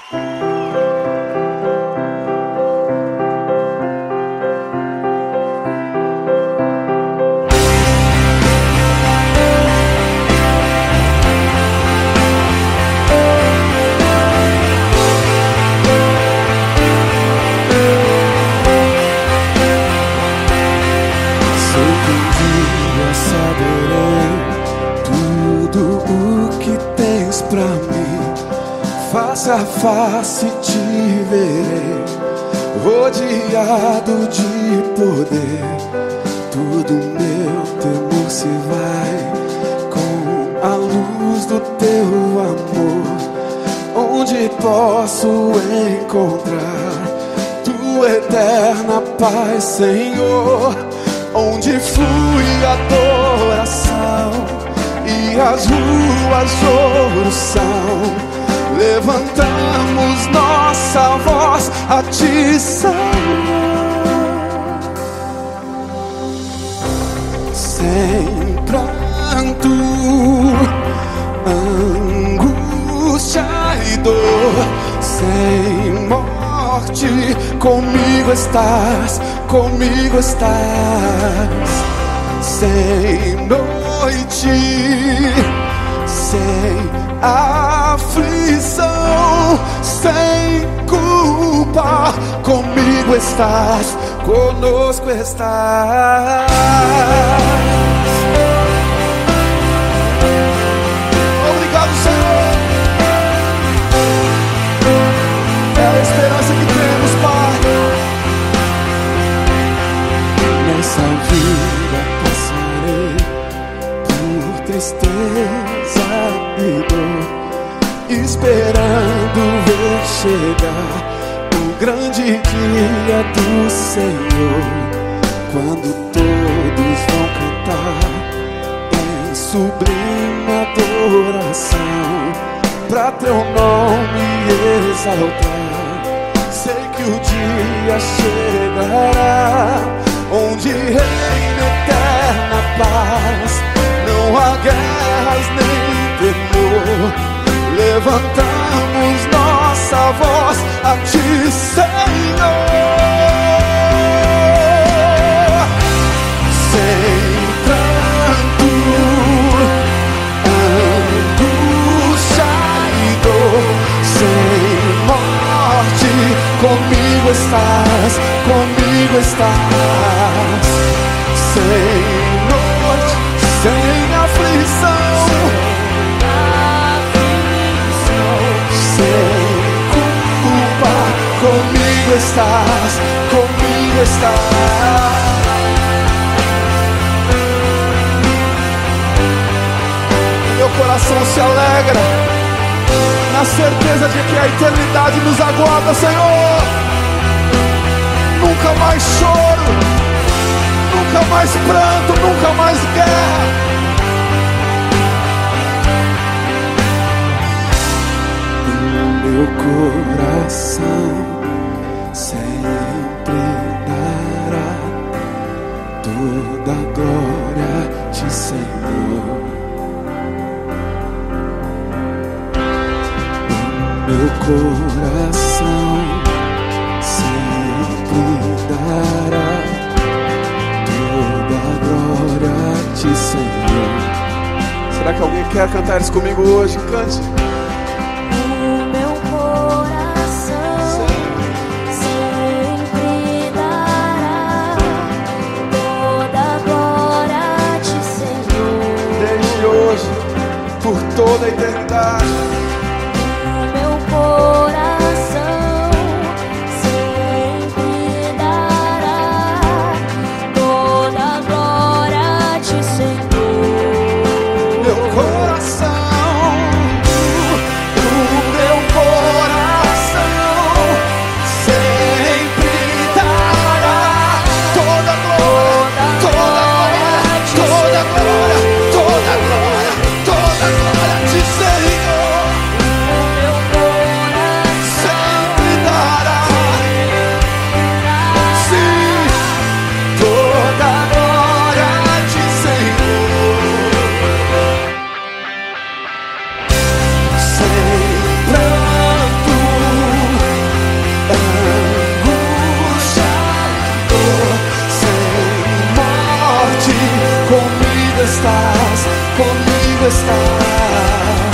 Face a face te verei, rodeado de poder. Todo meu temor se vai com a luz do teu amor. Onde posso encontrar tua eterna paz, Senhor? Onde flui a adoração e as ruas de ouro são. Levantamos nossa voz a ti, Senhor, sem pranto, angústia e dor, sem morte. Comigo estás, comigo estás. Sem noite, sem aflição, sem culpa, comigo estás, conosco estás. Obrigado, Senhor. É a esperança que temos, Pai. Nessa vida passarei por tristeza e dor, esperando ver chegar o grande dia do Senhor, quando todos vão cantar em sublime adoração, pra teu nome exaltar. Sei que o dia chegará, onde reina eterna paz, não há guerras nem temor. Levantamos nossa voz a ti, Senhor, sem pranto, angústia e dor, sem morte. Comigo estás, comigo estás. Sem noite, sem aflição, comigo estás, comigo estás. Meu coração se alegra na certeza de que a eternidade nos aguarda, Senhor. Nunca mais choro, nunca mais pranto, nunca mais guerra. Meu coração sempre dará toda a glória a ti, Senhor. Meu coração sempre dará toda a glória a ti, Senhor. Será que alguém quer cantar isso comigo hoje? Cante. Por toda a eternidade, meu coração sempre dará toda a glória a ti, Senhor. Meu coração, o meu coração sempre dará toda a glória, toda a glória, toda a glória, toda a glória. Comigo estás, comigo estás.